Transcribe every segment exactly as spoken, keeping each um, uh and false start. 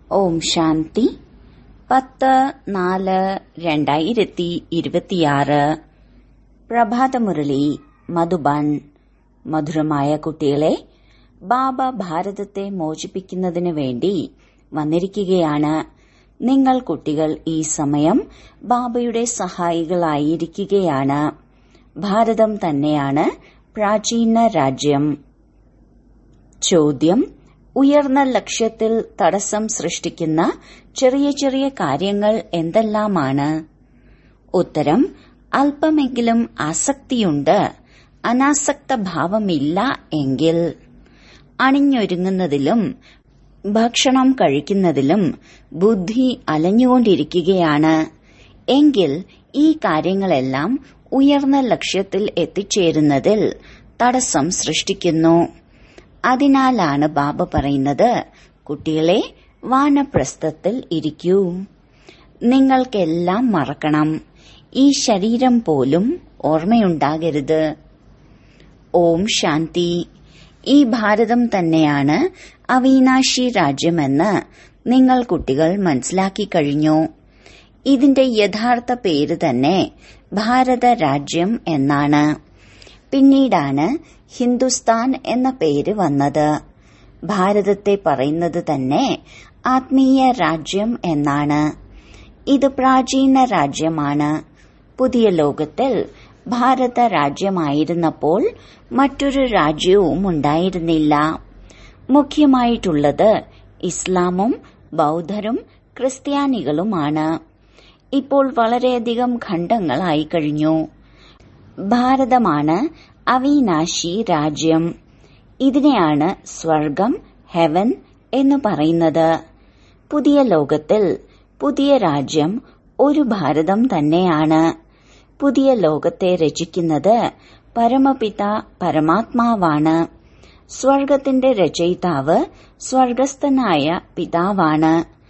ഓം ശാന്തി. പത്ത് നാല് രണ്ടായിരത്തി ഇരുപത്തിയാറ് പ്രഭാതമുരളി മധുബൻ. മധുരമായ കുട്ടികളെ, ബാബ ഭാരതത്തെ മോചിപ്പിക്കുന്നതിനു വേണ്ടി വന്നിരിക്കുകയാണ്. നിങ്ങൾ കുട്ടികൾ ഈ സമയം ബാബയുടെ സഹായികളായിരിക്കുകയാണ്. ഭാരതം തന്നെയാണ് പ്രാചീന രാജ്യം. ചോദ്യം: ഉയർന്ന ലക്ഷ്യത്തിൽ തടസ്സം സൃഷ്ടിക്കുന്ന ചെറിയ ചെറിയ കാര്യങ്ങൾ എന്തെല്ലാമാണ്? ഉത്തരം: അല്പമെങ്കിലും ആസക്തിയുണ്ട്, അനാസക്ത ഭാവമില്ല എങ്കിൽ. അണിഞ്ഞൊരുങ്ങുന്നതിലും ഭക്ഷണം കഴിക്കുന്നതിലും ബുദ്ധി അലഞ്ഞുകൊണ്ടിരിക്കുകയാണ് എങ്കിൽ ഈ കാര്യങ്ങളെല്ലാം ഉയർന്ന ലക്ഷ്യത്തിൽ എത്തിച്ചേരുന്നതിൽ തടസ്സം സൃഷ്ടിക്കുന്നു. അതിനാലാണ് ബാബ പറയുന്നത്, കുട്ടികളെ, വാനപ്രസ്ഥത്തിൽ ഇരിക്കൂ. നിങ്ങൾക്കെല്ലാം മറക്കണം. ഈ ശരീരം പോലും ഓർമ്മയുണ്ടാകരുത്. ഓം ശാന്തി. ഈ ഭാരതം തന്നെയാണ് അവിനാശി രാജ്യമെന്ന് നിങ്ങൾ കുട്ടികൾ മനസ്സിലാക്കി കഴിഞ്ഞു. ഇതിന്റെ യഥാർത്ഥ പേര് തന്നെ ഭാരത രാജ്യം എന്നാണ്. പിന്നീടാണ് ഹിന്ദുസ്ഥാൻ എന്ന പേര് വന്നത്. ഭാരതത്തെ പറയുന്നത് തന്നെ ആത്മീയ രാജ്യം എന്നാണ്. ഇത് പ്രാചീന രാജ്യമാണ്. പുതിയ ലോകത്തിൽ ഭാരത രാജ്യമായിരുന്നപ്പോൾ മറ്റൊരു രാജ്യവും ഉണ്ടായിരുന്നില്ല. മുഖ്യമായിട്ടുള്ളത് ഇസ്ലാമും ബൌദ്ധരും ക്രിസ്ത്യാനികളുമാണ്. ഇപ്പോൾ വളരെയധികം ഖണ്ഡങ്ങളായി കഴിഞ്ഞു. ഭാരതമാണ് അവിനാശി രാജ്യം. ഇതിനെയാണ് സ്വർഗം, ഹെവൻ എന്ന് പറയുന്നത്. പുതിയ ലോകത്തിൽ പുതിയ രാജ്യം ഒരു ഭാരതം തന്നെയാണ്. പുതിയ ലോകത്തെ രചിക്കുന്നത് പരമപിത പരമാത്മാവാണ്. സ്വർഗത്തിന്റെ രചയിതാവ് സ്വർഗസ്ഥനായ പിതാവാണ്.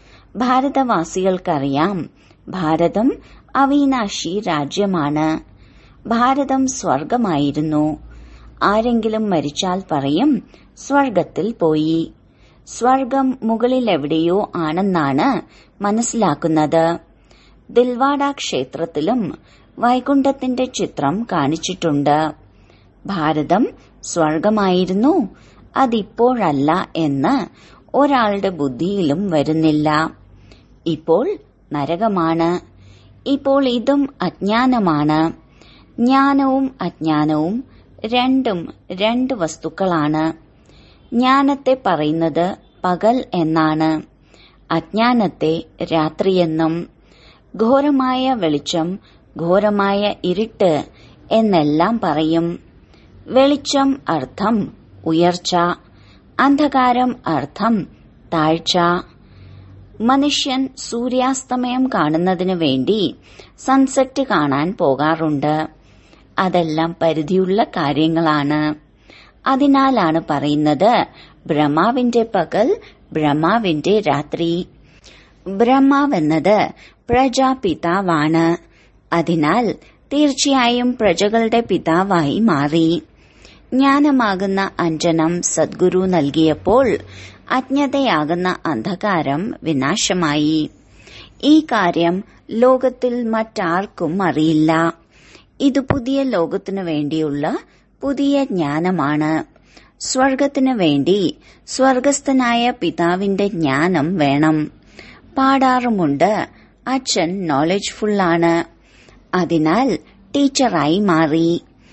ഭാരതവാസികൾക്കറിയാം, ഭാരതം അവിനാശി രാജ്യമാണ്. ഭാരതം സ്വർഗമായിരുന്നു. ആരെങ്കിലും മരിച്ചാൽ പറയും, സ്വർഗത്തിൽ പോയി. സ്വർഗം മുകളിലെവിടെയോ ആണെന്നാണ് മനസ്സിലാക്കുന്നത്. ദിൽവാഡ ക്ഷേത്രത്തിലും വൈകുണ്ഠത്തിന്റെ ചിത്രം കാണിച്ചിട്ടുണ്ട്. ഭാരതം സ്വർഗമായിരുന്നു, അതിപ്പോഴല്ല എന്ന് ഒരാളുടെ ബുദ്ധിയിലും വരുന്നില്ല. ഇപ്പോൾ നരകമാണ്. ഇപ്പോൾ ഇതും അജ്ഞാനമാണ്. ജ്ഞാനവും അജ്ഞാനവും രണ്ടും രണ്ട് വസ്തുക്കളാണ്. ജ്ഞാനത്തെ പറയുന്നത് പകൽ എന്നാണ്, അജ്ഞാനത്തെ രാത്രിയെന്നും. ഘോരമായ വെളിച്ചം, ഘോരമായ ഇരുട്ട് എന്നെല്ലാം പറയും. വെളിച്ചം അർത്ഥം ഉയർച്ച, അന്ധകാരം അർത്ഥം താഴ്ച. മനുഷ്യൻ സൂര്യാസ്തമയം കാണുന്നതിനു വേണ്ടി സൺസെറ്റ് കാണാൻ പോകാറുണ്ട്. അതെല്ലാം പരിധിയുള്ള കാര്യങ്ങളാണ്. അതിനാലാണ് പറയുന്നത് ബ്രഹ്മാവിന്റെ പകൽ, ബ്രഹ്മാവിന്റെ രാത്രി. ബ്രഹ്മാവെന്നത് പ്രജാപിതാവാണ്. അതിനാൽ തീർച്ചയായും പ്രജകളുടെ പിതാവായി മാറി. ജ്ഞാനമാകുന്ന അഞ്ജനം സദ്ഗുരു നൽകിയപ്പോൾ അജ്ഞതയാകുന്ന അന്ധകാരം വിനാശമായി. ഈ കാര്യം ലോകത്തിൽ മറ്റാർക്കും അറിയില്ല. ഇത് പുതിയ ലോകത്തിനു വേണ്ടിയുള്ള പുതിയ ജ്ഞാനമാണ്. സ്വർഗത്തിനു വേണ്ടി സ്വർഗസ്ഥനായ പിതാവിന്റെ ജ്ഞാനം വേണം. പാടാറുമുണ്ട്, അച്ഛൻ നോളജ്ഫുള്ളാണ്, അതിനാൽ ടീച്ചറായി മാറി.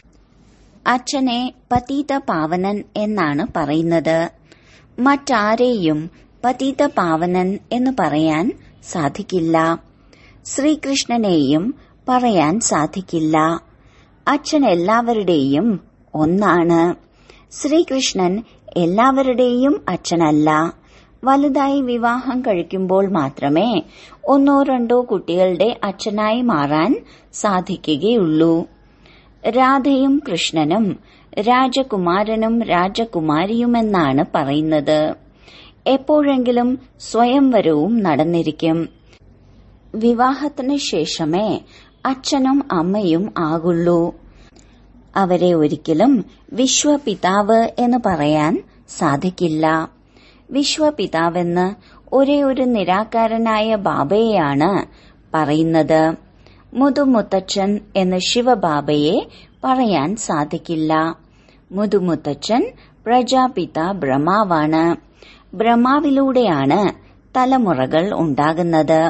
അച്ഛനെ പതീത പാവനൻ എന്നാണ് പറയുന്നത്. മറ്റാരെയും പതീത പാവനൻ എന്ന് പറയാൻ സാധിക്കില്ല. ശ്രീകൃഷ്ണനെയും പറയാൻ സാധിക്കില്ല. അച്ഛൻ എല്ലാവരുടെയും ഒന്നാണ്. ശ്രീകൃഷ്ണൻ എല്ലാവരുടെയും അച്ഛനല്ല. വലുതായി വിവാഹം കഴിക്കുമ്പോൾ മാത്രമേ ഒന്നോ രണ്ടോ കുട്ടികളുടെ അച്ഛനായി മാറാൻ സാധിക്കുകയുള്ളൂ. രാധയും കൃഷ്ണനും രാജകുമാരനും രാജകുമാരിയുമെന്നാണ് പറയുന്നത്. എപ്പോഴെങ്കിലും സ്വയംവരവും നടന്നിരിക്കും. വിവാഹത്തിന് ശേഷമേ അച്ഛനും അമ്മയും ആകുള്ളൂ. അവരെ ഒരിക്കലും വിശ്വപിതാവ് എന്ന് പറയാൻ സാധിക്കില്ല. വിശ്വപിതാവെന്ന് ഒരേ ഒരു നിരാകാരനായ ബാബയെയാണ് പറയുന്നത്. മുതുമുത്തച്ഛൻ എന്ന് ശിവബാബയെ പറയാൻ സാധിക്കില്ല. മുതുമുത്തച്ഛൻ പ്രജാപിത ബ്രഹ്മാവാണ്. ബ്രഹ്മാവിലൂടെയാണ് തലമുറകൾ ഉണ്ടാകുന്നത്.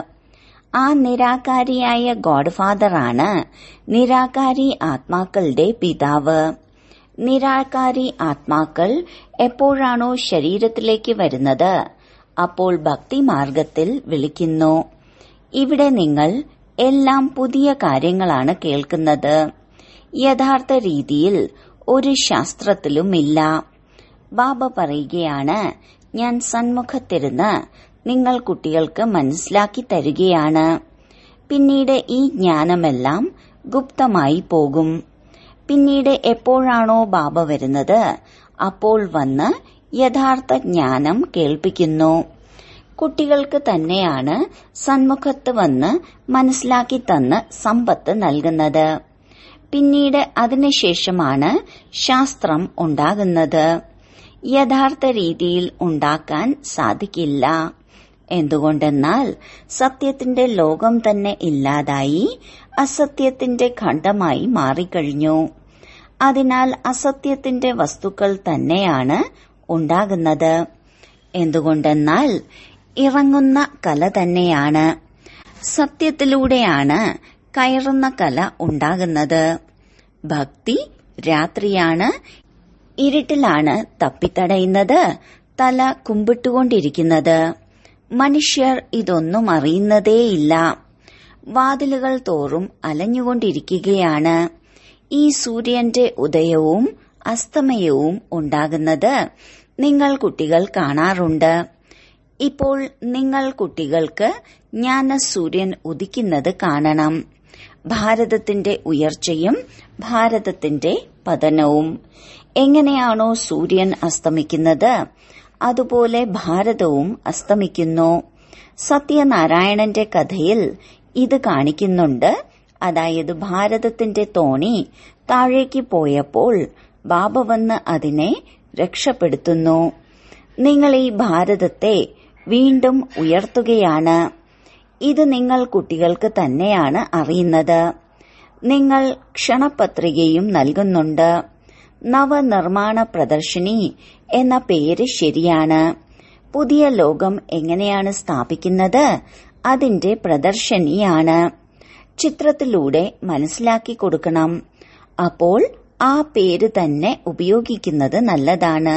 ആ നിരാകാരിയായ ഗോഡ് ഫാദറാണ് നിരാകാരി ആത്മാക്കളുടെ പിതാവ്. നിരാകാരി ആത്മാക്കൾ എപ്പോഴാണോ ശരീരത്തിലേക്ക് വരുന്നത് അപ്പോൾ ഭക്തി മാർഗത്തിൽ വിളിക്കുന്നു. ഇവിടെ നിങ്ങൾ എല്ലാം പുതിയ കാര്യങ്ങളാണ് കേൾക്കുന്നത്. യഥാർത്ഥ രീതിയിൽ ഒരു ശാസ്ത്രത്തിലുമില്ല. ബാബ പറയുകയാണ്, ഞാൻ സന്മുഖത്തിരുന്ന് നിങ്ങൾ കുട്ടികൾക്ക് മനസ്സിലാക്കി തരികയാണ്. പിന്നീട് ഈ ജ്ഞാനമെല്ലാം ഗുപ്തമായി പോകും. പിന്നീട് എപ്പോഴാണോ ബാബ വരുന്നത് അപ്പോൾ വന്ന് യഥാർത്ഥ ജ്ഞാനം കേൾപ്പിക്കുന്നു. കുട്ടികൾക്ക് തന്നെയാണ് സന്മുഖത്ത് വന്ന് മനസ്സിലാക്കി തന്ന് സമ്പത്ത് നൽകുന്നത്. പിന്നീട് അതിനുശേഷമാണ് ശാസ്ത്രം ഉണ്ടാകുന്നത്. യഥാർത്ഥ രീതിയിൽ ഉണ്ടാക്കാൻ സാധിക്കില്ല. എന്തുകൊണ്ടെന്നാൽ സത്യത്തിന്റെ ലോകം തന്നെ ഇല്ലാതായി അസത്യത്തിന്റെ ഖണ്ഡമായി മാറിക്കഴിഞ്ഞു. അതിനാൽ അസത്യത്തിന്റെ വസ്തുക്കൾ തന്നെയാണ് ഉണ്ടാകുന്നത്. എന്തുകൊണ്ടെന്നാൽ ഇറങ്ങുന്ന കല തന്നെയാണ്. സത്യത്തിലൂടെയാണ് കയറുന്ന കല ഉണ്ടാകുന്നത്. ഭക്തി രാത്രിയാണ്. ഇരുട്ടിലാണ് തപ്പിത്തടയുന്നത്, തല കുമ്പിട്ടുകൊണ്ടിരിക്കുന്നത്. മനുഷ്യർ ഇതൊന്നും അറിയുന്നതേയില്ല. വാതിലുകൾ തോറും അലഞ്ഞുകൊണ്ടിരിക്കുകയാണ്. ഈ സൂര്യന്റെ ഉദയവും അസ്തമയവും ഉണ്ടാകുന്നത് നിങ്ങൾ കുട്ടികൾ കാണാറുണ്ട്. ഇപ്പോൾ നിങ്ങൾ കുട്ടികൾക്ക് ജ്ഞാനസൂര്യൻ ഉദിക്കുന്നത് കാണണം. ഭാരതത്തിന്റെ ഉയർച്ചയും ഭാരതത്തിന്റെ പതനവും. എങ്ങനെയാണോ സൂര്യൻ അസ്തമിക്കുന്നത് അതുപോലെ ഭാരതവും അസ്തമിക്കുന്നു. സത്യനാരായണന്റെ കഥയിൽ ഇത് കാണിക്കുന്നുണ്ട്. അതായത് ഭാരതത്തിന്റെ തോണി താഴേക്ക് പോയപ്പോൾ ബാബ വന്ന് അതിനെ രക്ഷപ്പെടുത്തുന്നു. നിങ്ങൾ ഈ ഭാരതത്തെ വീണ്ടും ഉയർത്തുകയാണ്. ഇത് നിങ്ങൾ കുട്ടികൾക്ക് തന്നെയാണ് അറിയുന്നത്. നിങ്ങൾ ക്ഷണപത്രികയും നൽകുന്നുണ്ട്. നവനിർമ്മാണ പ്രദർശിനി എന്ന പേര് ശരിയാണ്. പുതിയ ലോകം എങ്ങനെയാണ് സ്ഥാപിക്കുന്നത് അതിന്റെ പ്രദർശനിയാണ്. ചിത്രത്തിലൂടെ മനസ്സിലാക്കി കൊടുക്കണം. അപ്പോൾ ആ പേര് തന്നെ ഉപയോഗിക്കുന്നത് നല്ലതാണ്.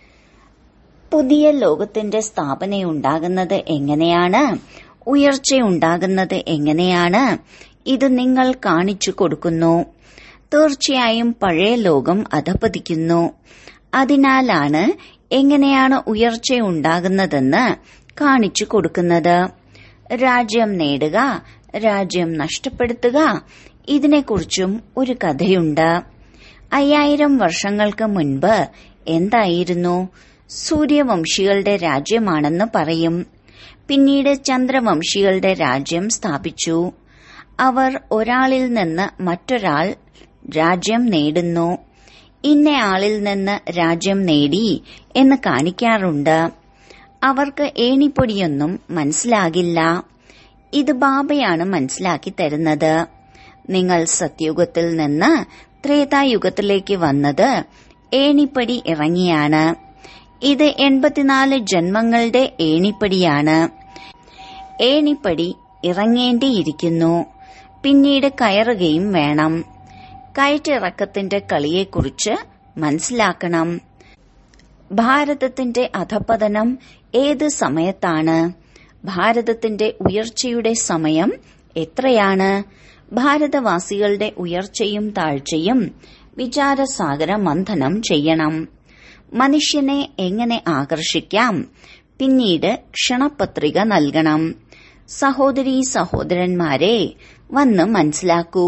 പുതിയ ലോകത്തിന്റെ സ്ഥാപനയുണ്ടാകുന്നത് എങ്ങനെയാണ്, ഉയർച്ചയുണ്ടാകുന്നത് എങ്ങനെയാണ്, ഇത് നിങ്ങൾ കാണിച്ചു കൊടുക്കുന്നു. തീർച്ചയായും പഴയ ലോകം അധപതിക്കുന്നു. അതിനാലാണ് എങ്ങനെയാണ് ഉയർച്ചയുണ്ടാകുന്നതെന്ന് കാണിച്ചു കൊടുക്കുന്നത്. രാജ്യം നേടുക, രാജ്യം നഷ്ടപ്പെടുത്തുക, ഇതിനെക്കുറിച്ചും ഒരു കഥയുണ്ട്. അയ്യായിരം വർഷങ്ങൾക്ക് മുൻപ് എന്തായിരുന്നു? സൂര്യവംശികളുടെ രാജ്യമാണെന്ന് പറയും. പിന്നീട് ചന്ദ്രവംശികളുടെ രാജ്യം സ്ഥാപിച്ചു. അവർ ഒരാളിൽ നിന്ന് മറ്റൊരാൾ രാജ്യം നേടുന്നു. ഇന്നയാളിൽ നിന്ന് രാജ്യം നേടി എന്ന് കാണിക്കാറുണ്ട്. അവർക്ക് ഏണിപ്പൊടിയൊന്നും മനസ്സിലാകില്ല. ഇത് ബാബയാണ് മനസ്സിലാക്കി തരുന്നത്. നിങ്ങൾ സത്യുഗത്തിൽ നിന്ന് ത്രേതായുഗത്തിലേക്ക് വന്നത് ഏണിപ്പടി ഇറങ്ങിയാണ്. ഇത് എൺപത്തിനാല് ജന്മങ്ങളുടെ ഏണിപ്പടിയാണ്. ഏണിപ്പടി ഇറങ്ങേണ്ടിയിരിക്കുന്നു. പിന്നീട് കയറുകയും വേണം. കയറ്റിറക്കത്തിന്റെ കളിയെക്കുറിച്ച് മനസ്സിലാക്കണം. ഭാരതത്തിന്റെ അധപതനം ഏത് സമയത്താണ്? ഭാരതത്തിന്റെ ഉയർച്ചയുടെ സമയം എത്രയാണ്? ഭാരതവാസികളുടെ ഉയർച്ചയും താഴ്ചയും വിചാരസാഗര മന്ഥനം ചെയ്യണം. മനുഷ്യനെ എങ്ങനെ ആകർഷിക്കാം? പിന്നീട് ക്ഷണപത്രിക നൽകണം. സഹോദരീ സഹോദരന്മാരെ, വന്ന് മനസ്സിലാക്കൂ.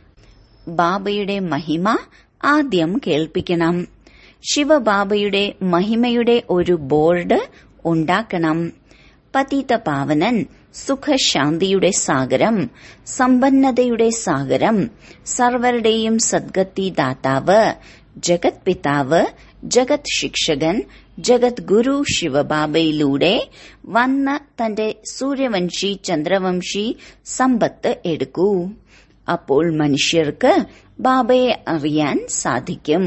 ബാബയുടെ മഹിമ ആദ്യം കേൾപ്പിക്കണം. ശിവബാബയുടെ മഹിമയുടെ ഒരു ബോർഡ് ഉണ്ടാക്കണം. പതിത പാവനൻ, സുഖശാന്തിയുടെ സാഗരം, സമ്പന്നതയുടെ സാഗരം, സർവരുടെയും സദ്ഗതി ദാതാവ്, ജഗത് പിതാവ്, ജഗത് ശിക്ഷകൻ, ജഗദ്ഗുരു ശിവബാബയിലൂടെ വന്ന് തന്റെ സൂര്യവംശി ചന്ദ്രവംശി സമ്പത്ത് എടുക്കൂ. അപ്പോൾ മനുഷ്യർക്ക് ബാബയെ അറിയാൻ സാധിക്കും.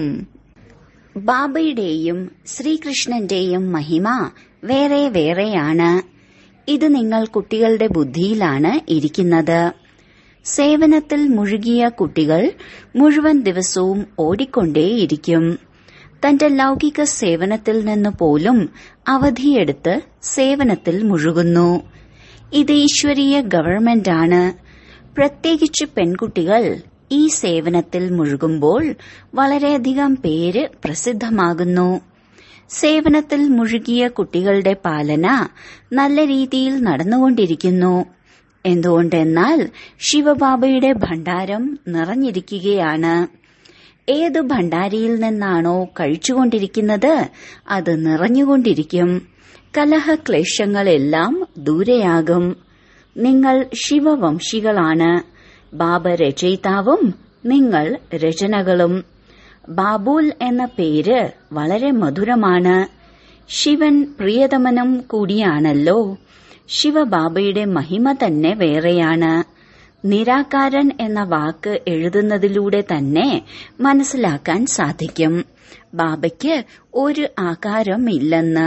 ബാബയുടെയും ശ്രീകൃഷ്ണന്റെയും മഹിമ വേറെ വേറെയാണ്. ഇത് നിങ്ങൾ കുട്ടികളുടെ ബുദ്ധിയിലാണ് ഇരിക്കുന്നത്. സേവനത്തിൽ മുഴുകിയ കുട്ടികൾ മുഴുവൻ ദിവസവും ഓടിക്കൊണ്ടേയിരിക്കും. തന്റെ ലൗകിക സേവനത്തിൽ നിന്ന് പോലും അവധിയെടുത്ത് സേവനത്തിൽ മുഴുകുന്നു. ഇത് ഈശ്വരീയ ഗവൺമെന്റാണ്. പ്രത്യേകിച്ച് പെൺകുട്ടികൾ ഈ സേവനത്തിൽ മുഴുകുമ്പോൾ വളരെയധികം പേര് പ്രസിദ്ധമാകുന്നു. സേവനത്തിൽ മുഴുകിയ കുട്ടികളുടെ പാലന നല്ല രീതിയിൽ നടന്നുകൊണ്ടിരിക്കുന്നു. എന്തുകൊണ്ടെന്നാൽ ശിവബാബയുടെ ഭണ്ഡാരം നിറഞ്ഞിരിക്കുകയാണ്. ഏത് ഭണ്ഡാരിയിൽ നിന്നാണോ കഴിച്ചുകൊണ്ടിരിക്കുന്നത് അത് നിറഞ്ഞുകൊണ്ടിരിക്കും. കലഹക്ലേശങ്ങളെല്ലാം ദൂരെയാകും. നിങ്ങൾ ശിവവംശികളാണ്. ബാബ രചയിതാവും നിങ്ങൾ രചനകളും. ബാബുൽ എന്ന പേര് വളരെ മധുരമാണ്. ശിവൻ പ്രിയതമനും കൂടിയാണല്ലോ. ശിവബാബയുടെ മഹിമ തന്നെ വേറെയാണ്. നിരാകാരൻ എന്ന വാക്ക് എഴുതുന്നതിലൂടെ തന്നെ മനസ്സിലാക്കാൻ സാധിക്കും ബാബയ്ക്ക് ഒരു ആകാരം ഇല്ലെന്ന്.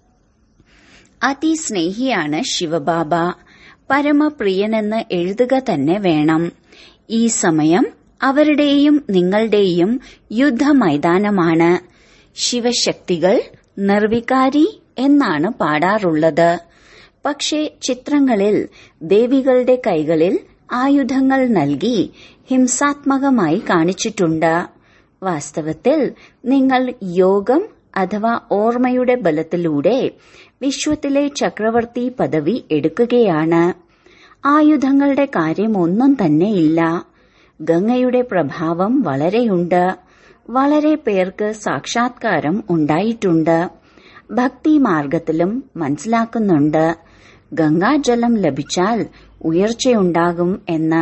അതിസ്നേഹിയാണ് ശിവബാബ. പരമപ്രിയനെന്ന് എഴുതുക തന്നെ വേണം. ഈ സമയം അവരുടെയും നിങ്ങളുടെയും യുദ്ധമൈതാനമാണ്. ശിവശക്തികൾ നിർവികാരി എന്നാണ് പാടാറുള്ളത്. പക്ഷേ ചിത്രങ്ങളിൽ ദേവികളുടെ കൈകളിൽ ആയുധങ്ങൾ നൽകി ഹിംസാത്മകമായി കാണിച്ചിട്ടുണ്ട്. വാസ്തവത്തിൽ നിങ്ങൾ യോഗം അഥവാ ഓർമ്മയുടെ ബലത്തിലൂടെ വിശ്വത്തിലെ ചക്രവർത്തി പദവി എടുക്കുകയാണ്. ആയുധങ്ങളുടെ കാര്യമൊന്നും തന്നെയില്ല. ഗംഗയുടെ പ്രഭാവം വളരെയുണ്ട്. വളരെ പേർക്ക് സാക്ഷാത്കാരം ഉണ്ടായിട്ടുണ്ട്. ഭക്തിമാർഗത്തിലും മനസ്സിലാക്കുന്നുണ്ട് ഗംഗാജലം ലഭിച്ചാൽ ഉയർച്ചയുണ്ടാകും എന്ന്.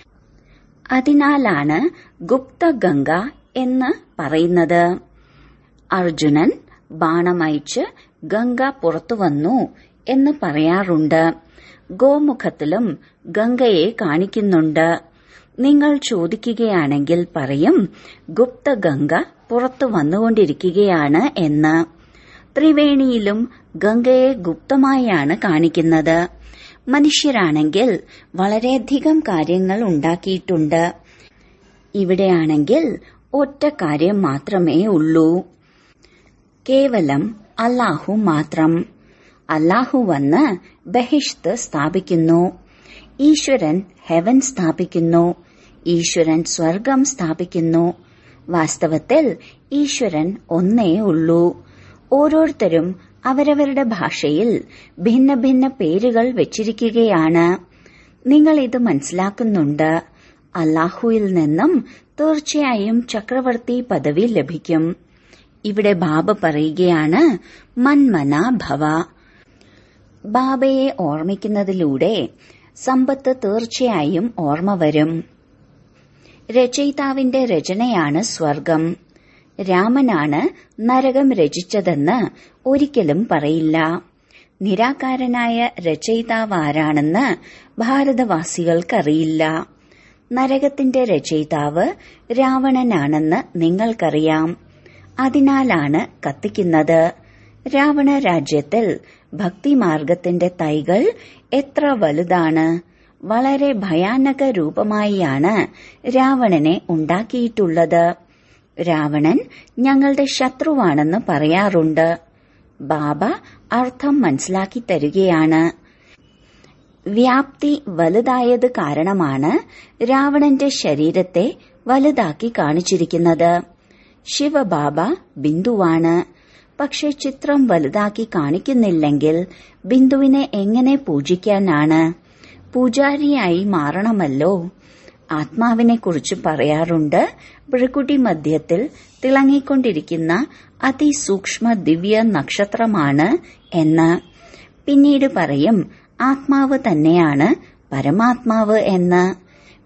അതിനാലാണ് ഗുപ്തഗംഗ എന്ന് പറയുന്നത്. അർജുനൻ ബാണമയച്ച് ഗംഗ പുറത്തുവന്നു എന്ന് പറയാറുണ്ട്. ഗോമുഖത്തിലും ഗംഗയെ കാണിക്കുന്നുണ്ട്. നിങ്ങൾ ചോദിക്കുകയാണെങ്കിൽ പറയും ഗുപ്തഗംഗ പുറത്തു വന്നുകൊണ്ടിരിക്കുകയാണ് എന്ന്. ത്രിവേണിയിലും ഗംഗയെ ഗുപ്തമായാണ് കാണിക്കുന്നത്. മനുഷ്യരാണെങ്കിൽ വളരെയധികം കാര്യങ്ങൾ ഉണ്ടാക്കിയിട്ടുണ്ട്. ഇവിടെയാണെങ്കിൽ ഒറ്റ കാര്യം മാത്രമേ ഉള്ളൂ. കേവലം അല്ലാഹു മാത്രം. അല്ലാഹു വന്ന് ബഹിഷ്ത് സ്ഥാപിക്കുന്നു. ഈശ്വരൻ ഹെവൻ സ്ഥാപിക്കുന്നു. ഈശ്വരൻ സ്വർഗം സ്ഥാപിക്കുന്നു. വാസ്തവത്തിൽ ഈശ്വരൻ ഒന്നേ ഉള്ളൂ. ഓരോരുത്തരും അവരവരുടെ ഭാഷയിൽ ഭിന്ന ഭിന്ന പേരുകൾ വെച്ചിരിക്കുകയാണ്. നിങ്ങൾ ഇത് മനസ്സിലാക്കുന്നുണ്ട്. അല്ലാഹുവിൽ നിന്നും തീർച്ചയായും ചക്രവർത്തി പദവി ലഭിക്കും. ഇവിടെ ബാബ പറയുകയാണ് മന്മന ഭവ. ബാബയെ ഓർമ്മിക്കുന്നതിലൂടെ സമ്പത്ത് തീർച്ചയായും ഓർമ്മ വരും. രചയിതാവിന്റെ രചനയാണ് സ്വർഗം. രാമനാണ് നരകം രചിച്ചതെന്ന് ഒരിക്കലും പറയില്ല. നിരാകാരനായ രചയിതാവ് ആരാണെന്ന് ഭാരതവാസികൾക്കറിയില്ല. നരകത്തിന്റെ രചയിതാവ് രാവണനാണെന്ന് നിങ്ങൾക്കറിയാം. അതിനാലാണ് കത്തിക്കുന്നത്. രാവണ രാജ്യത്തിൽ ഭക്തിമാർഗത്തിന്റെ തൈകൾ എത്ര വലുതാണ്. വളരെ ഭയാനക രൂപമായാണ് രാവണനെ ഉണ്ടാക്കിയിട്ടുള്ളത്. രാവണൻ ഞങ്ങളുടെ ശത്രുവാണെന്ന് പറയാറുണ്ട്. ബാബ അർത്ഥം മനസ്സിലാക്കി തരികയാണ്. വ്യാപ്തി വലുതായത് കാരണമാണ് രാവണന്റെ ശരീരത്തെ വലുതാക്കി കാണിച്ചിരിക്കുന്നത്. ശിവബാബ ബിന്ദുവാണ്. പക്ഷെ ചിത്രം വലുതാക്കി കാണിക്കുന്നില്ലെങ്കിൽ ബിന്ദുവിനെ എങ്ങനെ പൂജിക്കാനാണ്? പൂജാരിയായി മാറണമല്ലോ. ആത്മാവിനെക്കുറിച്ച് പറയാറുണ്ട് ഭൃകുടി മധ്യത്തിൽ തിളങ്ങിക്കൊണ്ടിരിക്കുന്ന അതിസൂക്ഷ്മ ദിവ്യ നക്ഷത്രമാണ് എന്ന്. പിന്നീട് പറയും ആത്മാവ് തന്നെയാണ് പരമാത്മാവ് എന്ന്.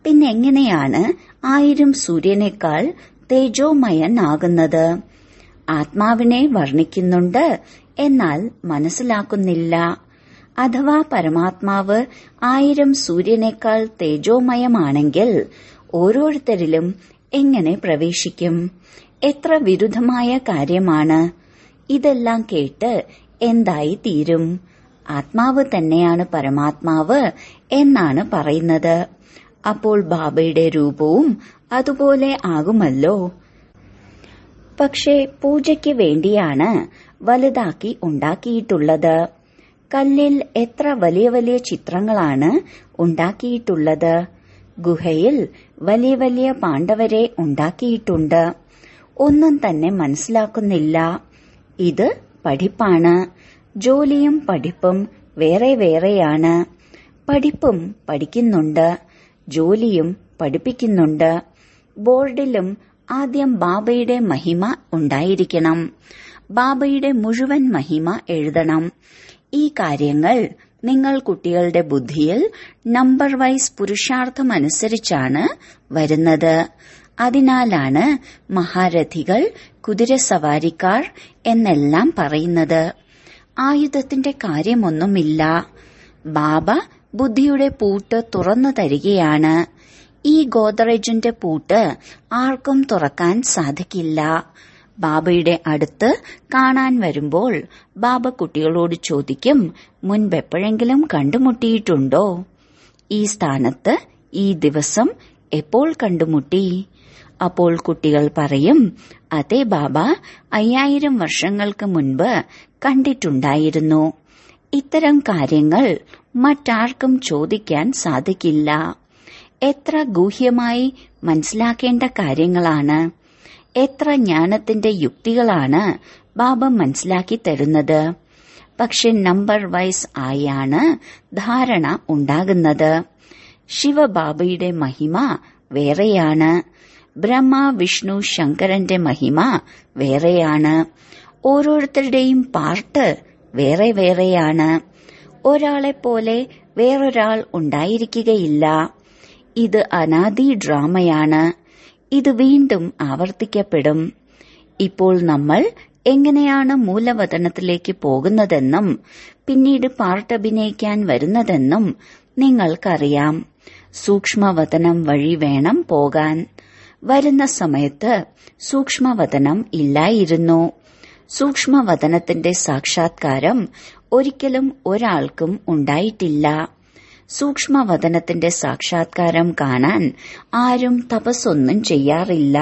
പിന്നെങ്ങനെയാണ് ആയിരം സൂര്യനേക്കാൾ തേജോമയനാകുന്നത്? ആത്മാവിനെ വർണ്ണിക്കുന്നുണ്ട്, എന്നാൽ മനസ്സിലാക്കുന്നില്ല. അഥവാ പരമാത്മാവ് ആയിരം സൂര്യനേക്കാൾ തേജോമയമാണെങ്കിൽ ഓരോരുത്തരിലും എങ്ങനെ പ്രവേശിക്കും? എത്ര വിരുദ്ധമായ കാര്യമാണ്! ഇതെല്ലാം കേട്ട് എന്തായി തീരും? ആത്മാവ് തന്നെയാണ് പരമാത്മാവ് എന്നാണ് പറയുന്നത്. അപ്പോൾ ബാബയുടെ രൂപവും അതുപോലെ ആകുമല്ലോ. പക്ഷേ പൂജയ്ക്ക് വേണ്ടിയാണ് വലുതാക്കി ഉണ്ടാക്കിയിട്ടുള്ളത്. കല്ലിൽ എത്ര വലിയ വലിയ ചിത്രങ്ങളാണ് ഉണ്ടാക്കിയിട്ടുള്ളത്. ഗുഹയിൽ വലിയ വലിയ പാണ്ഡവരെ ഉണ്ടാക്കിയിട്ടുണ്ട്. ഒന്നും തന്നെ മനസ്സിലാക്കുന്നില്ല. ഇത് പഠിപ്പാണ്. ജോലിയും പഠിപ്പും വേറെ വേറെയാണ്. പഠിപ്പും പഠിക്കുന്നുണ്ട്, ജോലിയും പഠിപ്പിക്കുന്നുണ്ട്. ബോർഡിലും ആദ്യം ബാബയുടെ മഹിമ ഉണ്ടായിരിക്കണം. ബാബയുടെ മുഴുവൻ മഹിമ എഴുതണം. ഈ കാര്യങ്ങൾ നിങ്ങൾ കുട്ടികളുടെ ബുദ്ധിയിൽ നമ്പർ വൈസ് പുരുഷാർത്ഥമനുസരിച്ചാണ് വരുന്നത്. അതിനാലാണ് മഹാരഥികൾ, കുതിരസവാരിക്കാർ എന്നെല്ലാം പറയുന്നത്. ആയുധത്തിന്റെ കാര്യമൊന്നുമില്ല. ബാബ ബുദ്ധിയുടെ പൂട്ട് തുറന്നു തരികയാണ്. ഈ ഗോദ്റേജിന്റെ പൂട്ട് ആർക്കും തുറക്കാൻ സാധിക്കില്ല. ബാബയുടെ അടുത്ത് കാണാൻ വരുമ്പോൾ ബാബ കുട്ടികളോട് ചോദിക്കും, മുൻപെപ്പോഴെങ്കിലും കണ്ടുമുട്ടിയിട്ടുണ്ടോ? ഈ സ്ഥാനത്ത് ഈ ദിവസം എപ്പോൾ കണ്ടുമുട്ടി? അപ്പോൾ കുട്ടികൾ പറയും, അതെ ബാബ, അയ്യായിരം വർഷങ്ങൾക്ക് മുൻപ് കണ്ടിട്ടുണ്ടായിരുന്നു. ഇത്തരം കാര്യങ്ങൾ മറ്റാർക്കും ചോദിക്കാൻ സാധിക്കില്ല. എത്ര ഗൂഹ്യമായി മനസ്സിലാക്കേണ്ട കാര്യങ്ങളാണ്. എത്ര ജ്ഞാനത്തിന്റെ യുക്തികളാണ് ബാബ മനസ്സിലാക്കി തരുന്നത്. പക്ഷെ നമ്പർ വൈസ് ആയാണ് ധാരണ ഉണ്ടാകുന്നത്. ശിവബാബയുടെ മഹിമ വേറെയാണ്. ബ്രഹ്മ, വിഷ്ണു, ശങ്കരന്റെ മഹിമ വേറെയാണ്. ഓരോരുത്തരുടെയും പാർട്ട് വേറെ വേറെയാണ്. ഒരാളെപ്പോലെ വേറൊരാൾ ഉണ്ടായിരിക്കുകയില്ല. ഇത് അനാദി ഡ്രാമയാണ്. ഇത് വീണ്ടും ആവർത്തിക്കപ്പെടും. ഇപ്പോൾ നമ്മൾ എങ്ങനെയാണ് മൂലവതനത്തിലേക്ക് പോകുന്നതെന്നും പിന്നീട് പാർട്ട് അഭിനയിക്കാൻ വരുന്നതെന്നും നിങ്ങൾക്കറിയാം. സൂക്ഷ്മവതനം വഴി വേണം പോകാൻ. വരുന്ന സമയത്ത് സൂക്ഷ്മവതനം ഇല്ലായിരുന്നു. സൂക്ഷ്മവതനത്തിന്റെ സാക്ഷാത്കാരം ഒരിക്കലും ഒരാൾക്കും ഉണ്ടായിട്ടില്ല. സൂക്ഷ്മവതനത്തിന്റെ സാക്ഷാത്കാരം കാണാൻ ആരും തപസ്സൊന്നും ചെയ്യാറില്ല.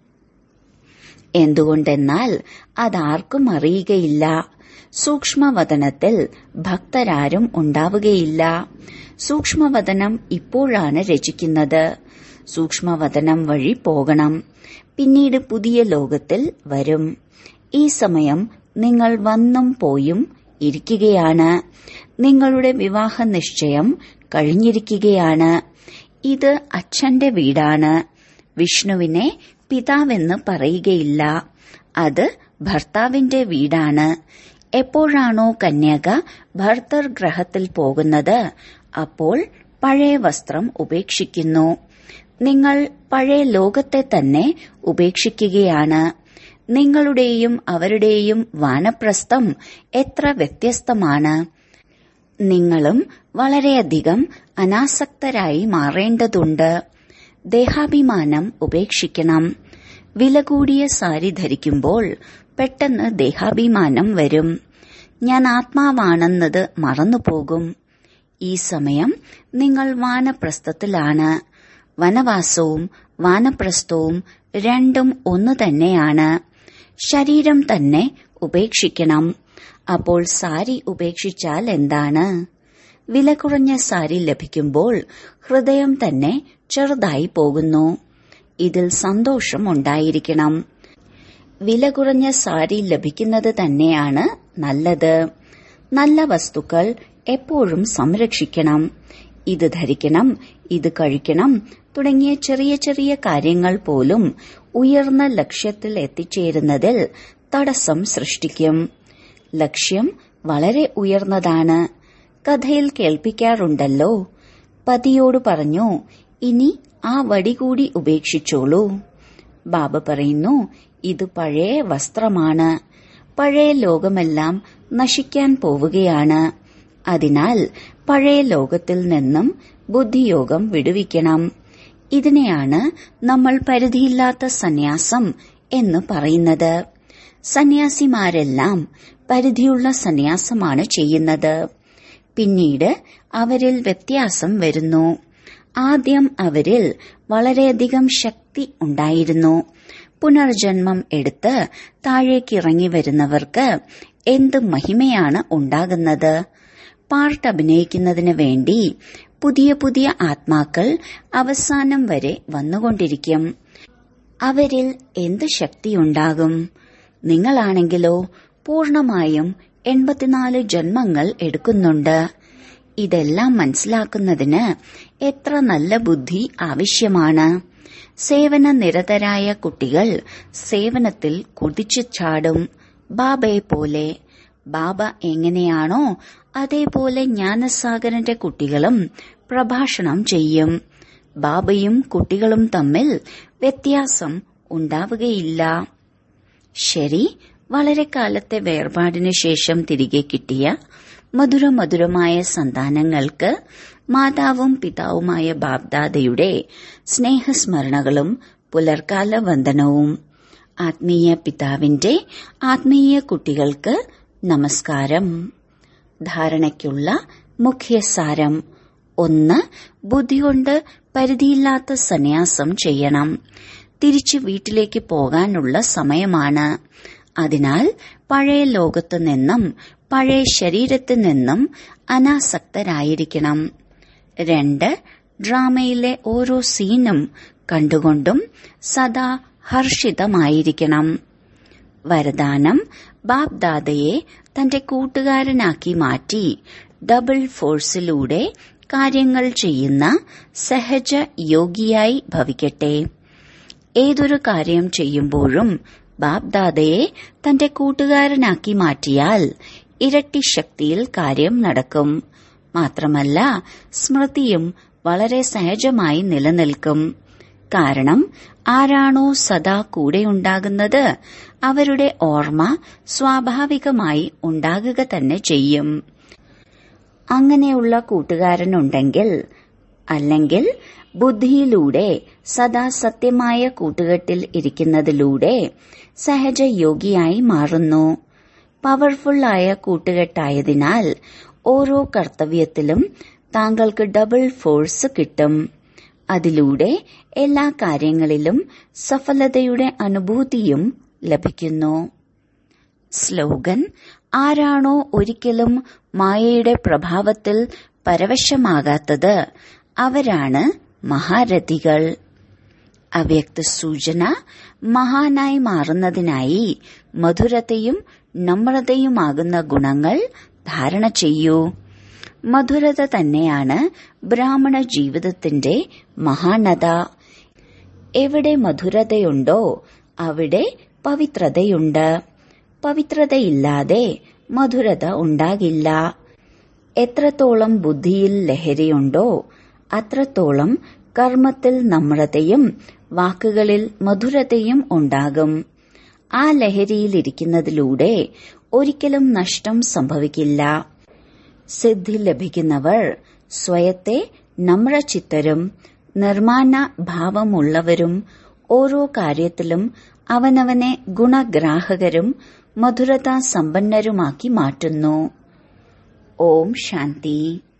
എന്തുകൊണ്ടെന്നാൽ അതാർക്കും അറിയുകയില്ല. സൂക്ഷ്മവതനത്തിൽ ഭക്തരാരും ഉണ്ടാവുകയില്ല. സൂക്ഷ്മവതനം ഇപ്പോഴാണ് രചിക്കുന്നത്. സൂക്ഷ്മവതനം വഴി പോകണം. പിന്നീട് പുതിയ ലോകത്തിൽ വരും. ഈ സമയം നിങ്ങൾ വന്നും പോയും ഇരിക്കുകയാണ്. നിങ്ങളുടെ വിവാഹ നിശ്ചയം കഴിഞ്ഞിരിക്കുകയാണ്. ഇത് അച്ഛന്റെ വീടാണ്. വിഷ്ണുവിനെ പിതാവെന്ന് പറയുകയില്ല. അത് ഭർത്താവിന്റെ വീടാണ്. എപ്പോഴാണോ കന്യക ഭർതൃഗ്രഹത്തിൽ പോകുന്നത്, അപ്പോൾ പഴയ വസ്ത്രം ഉപേക്ഷിക്കുന്നു. നിങ്ങൾ പഴയ ലോകത്തെ തന്നെ ഉപേക്ഷിക്കുകയാണ്. നിങ്ങളുടെയും അവരുടെയും വാനപ്രസ്ഥം എത്ര വ്യത്യസ്തമാണ്. നിങ്ങളും വളരെയധികം അനാസക്തരായി മാറേണ്ടതുണ്ട്. ദേഹാഭിമാനം ഉപേക്ഷിക്കണം. വില കൂടിയ സാരി ധരിക്കുമ്പോൾ പെട്ടെന്ന് ദേഹാഭിമാനം വരും. ഞാൻ ആത്മാവാണെന്നത് മറന്നുപോകും. ഈ സമയം നിങ്ങൾ വാനപ്രസ്ഥത്തിലാണ്. വനവാസവും വാനപ്രസ്ഥവും രണ്ടും ഒന്നു തന്നെയാണ്. ശരീരം തന്നെ ഉപേക്ഷിക്കണം. അപ്പോൾ സാരി ഉപേക്ഷിച്ചാൽ എന്താണ്? വില കുറഞ്ഞ സാരി ലഭിക്കുമ്പോൾ ഹൃദയം തന്നെ ചെറുതായി പോകുന്നു. ഇതിൽ സന്തോഷം ഉണ്ടായിരിക്കണം. വില കുറഞ്ഞ സാരി ലഭിക്കുന്നത് തന്നെയാണ് നല്ലത്. നല്ല വസ്തുക്കൾ എപ്പോഴും സംരക്ഷിക്കണം. ഇത് ധരിക്കണം, ഇത് കഴിക്കണം തുടങ്ങിയ ചെറിയ ചെറിയ കാര്യങ്ങൾ പോലും ഉയർന്ന ലക്ഷ്യത്തിൽ എത്തിച്ചേരുന്നതിൽ തടസ്സം സൃഷ്ടിക്കും. ലക്ഷ്യം വളരെ ഉയർന്നതാണ്. കഥയിൽ കേൾപ്പിക്കാറുണ്ടല്ലോ, പതിയോട് പറഞ്ഞു, ഇനി ആ വടി കൂടി ഉപേക്ഷിച്ചോളൂ. ബാബ പറയുന്നു, ഇത് പഴയ വസ്ത്രമാണ്. പഴയ ലോകമെല്ലാം നശിക്കാൻ പോവുകയാണ്. അതിനാൽ പഴയ ലോകത്തിൽ നിന്നും ബുദ്ധിയോഗം വിടുവിക്കണം. ഇതിനെയാണ് നമ്മൾ പരിധിയില്ലാത്ത സന്യാസം എന്ന് പറയുന്നത്. സന്യാസിമാരെല്ലാം പരിധിയുള്ള സന്യാസമാണ് ചെയ്യുന്നത്. പിന്നീട് അവരിൽ വ്യത്യാസം വരുന്നു. ആദ്യം അവരിൽ വളരെയധികം ശക്തി ഉണ്ടായിരുന്നു. പുനർജന്മം എടുത്ത് താഴേക്കിറങ്ങി വരുന്നവർക്ക് എന്ത് മഹിമയാണ് ഉണ്ടാകുന്നത്. പാർട്ട് അഭിനയിക്കുന്നതിന് വേണ്ടി പുതിയ പുതിയ ആത്മാക്കൾ അവസാനം വരെ വന്നുകൊണ്ടിരിക്കും. അവരിൽ എന്ത് ശക്തിയുണ്ടാകും? നിങ്ങളാണെങ്കിലോ പൂർണമായും എൺപത്തിനാല് ജന്മങ്ങൾ എടുക്കുന്നുണ്ട്. ഇതെല്ലാം മനസ്സിലാക്കുന്നതിന് എത്ര നല്ല ബുദ്ധി ആവശ്യമാണ്. സേവന നിരതരായ കുട്ടികൾ സേവനത്തിൽ കുതിച്ചു ചാടും, ബാബയെ പോലെ. ബാബ എങ്ങനെയാണോ അതേപോലെ ജ്ഞാനസാഗരന്റെ കുട്ടികളും പ്രഭാഷണം ചെയ്യും. ബാബയും കുട്ടികളും തമ്മിൽ വ്യത്യാസം ഉണ്ടാവുകയില്ല. ശരി, വളരെ കാലത്തെ വേർപാടിനു ശേഷം തിരികെ കിട്ടിയ മധുരമധുരമായ സന്താനങ്ങൾക്ക് മാതാവും പിതാവുമായ ബാബ്ദാദയുടെ സ്നേഹസ്മരണകളും പുലർക്കാല വന്ദനവും. ആത്മീയ പിതാവിന്റെ ആത്മീയ കുട്ടികൾക്ക് നമസ്കാരം. ധാരണയ്ക്കുള്ള മുഖ്യസാരം: ഒന്ന്, ബുദ്ധികൊണ്ട് പരിധിയില്ലാത്ത സന്യാസം ചെയ്യണം. തിരിച്ചു വീട്ടിലേക്ക് പോകാനുള്ള സമയമാണ്. അതിനാൽ പഴയ ലോകത്തു നിന്നും പഴയ ശരീരത്തിൽ നിന്നും അനാസക്തരായിരിക്കണം. രണ്ട്, ഡ്രാമയിലെ ഓരോ സീനും കണ്ടുകൊണ്ടും സദാ ഹർഷിതമായിരിക്കണം. വരദാനം: ബാബ്ദാദയെ തന്റെ കൂട്ടുകാരനാക്കി മാറ്റി ഡബിൾ ഫോഴ്സിലൂടെ കാര്യങ്ങൾ ചെയ്യുന്ന സഹജ യോഗിയായി ഭവിക്കട്ടെ. ഏതൊരു കാര്യം ചെയ്യുമ്പോഴും ബാബ്ദാദയെ തന്റെ കൂട്ടുകാരനാക്കി മാറ്റിയാൽ ഇരട്ടി ശക്തിയിൽ കാര്യം നടക്കും. മാത്രമല്ല, സ്മൃതിയും വളരെ സഹജമായി നിലനിൽക്കും. കാരണം ആരാണോ സദാ കൂടെയുണ്ടാകുന്നത് അവരുടെ ഓർമ്മ സ്വാഭാവികമായി ഉണ്ടാകുക തന്നെ ചെയ്യും. അങ്ങനെയുള്ള കൂട്ടുകാരനുണ്ടെങ്കിൽ, അല്ലെങ്കിൽ ബുദ്ധിയിലൂടെ സദാ സത്യമായ കൂട്ടുകെട്ടിൽ ഇരിക്കുന്നതിലൂടെ സഹജയോഗിയായി മാറുന്നു. പവർഫുള്ളായ കൂട്ടുകെട്ടായതിനാൽ ഓരോ കർത്തവ്യത്തിലും താങ്കൾക്ക് ഡബിൾ ഫോഴ്സ് കിട്ടും. അതിലൂടെ എല്ലാ കാര്യങ്ങളിലും സഫലതയുടെ അനുഭൂതിയും ലഭിക്കുന്നു. സ്ലോഗൻ: ആരാണോ ഒരിക്കലും മായയുടെ പ്രഭാവത്തിൽ പരവശമാകാത്തത് അവരാണ് മഹാരഥികൾ. അവ്യക്ത സൂചന: മഹാനായി മാറുന്നതിനായി മധുരതയും നമ്രതയുമാകുന്ന ഗുണങ്ങൾ ധാരണ ചെയ്യൂ. മധുരത തന്നെയാണ് ബ്രാഹ്മണ ജീവിതത്തിന്റെ മഹാനത. എവിടെ മധുരതയുണ്ടോ അവിടെ പവിത്രതയുണ്ട്. പവിത്രതയില്ലാതെ മധുരത ഉണ്ടാകില്ല. എത്രത്തോളം ബുദ്ധിയിൽ ലഹരിയുണ്ടോ അത്രത്തോളം കർമ്മത്തിൽ നമ്രതയും വാക്കുകളിൽ മധുരതയും ഉണ്ടാകും. ആ ലഹരിയിലിരിക്കുന്നതിലൂടെ ഒരിക്കലും നഷ്ടം സംഭവിക്കില്ല. സിദ്ധി ലഭിക്കുന്നവർ സ്വയത്തെ നമ്രചിത്തരും നിർമ്മാണ ഭാവമുള്ളവരും ഓരോ കാര്യത്തിലും അവനവനെ ഗുണഗ്രാഹകരും മധുരതാ സമ്പന്നരുമാക്കി മാറ്റുന്നു. ഓം ശാന്തി.